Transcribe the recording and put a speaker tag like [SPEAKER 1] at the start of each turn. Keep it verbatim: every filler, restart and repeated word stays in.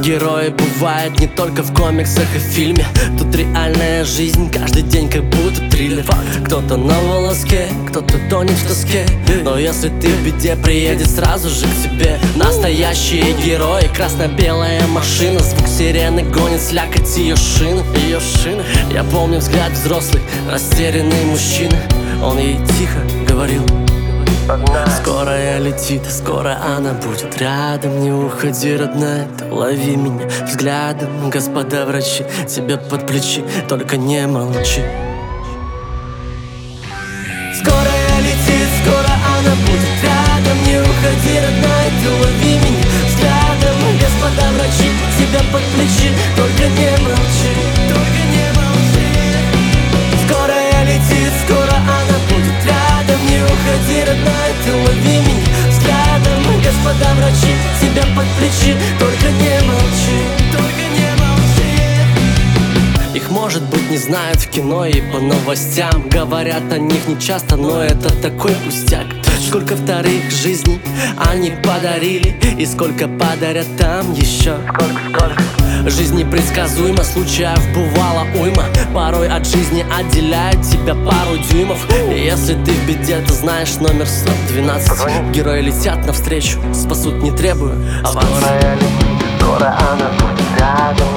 [SPEAKER 1] Герои бывают не только в комиксах и фильме. Тут реальная жизнь, каждый день как будто триллер. Кто-то на волоске, кто-то тонет в тоске. Но если ты в беде, приедет сразу же к тебе настоящие герои. Красно-белая машина, звук сирены гонит слякоть ее шины, ее шины. Я помню взгляд взрослый, растерянный мужчина. Он ей тихо говорил: скорая летит, скоро она будет рядом. Не уходи, родная, ты лови меня взглядом. Господа врачи, тебе под плечи, только не молчи. Скорая летит, скоро она будет рядом. Не уходи, родная, ты лови меня взглядом. Господа врачи, тебя под плечи, только не молчи, только не молчи. Скорая летит, скоро она будет рядом. Не уходи, родная, ты лови меня взглядом. Господа врачи, тебя под плечи, только не молчи, только не молчи. Их, может быть, не знают в кино и по новостям. Говорят о них не часто, но это такой пустяк. Сколько вторых жизней они подарили, и сколько подарят там еще. Сколько, сколько? Жизнь непредсказуема, случаев бывало уйма. Порой от жизни отделяет тебя пару дюймов. И если ты в беде, ты знаешь номер сто двенадцать. Герои летят навстречу, спасут не требуя аванса.
[SPEAKER 2] Скоро летит, скоро она будет рядом.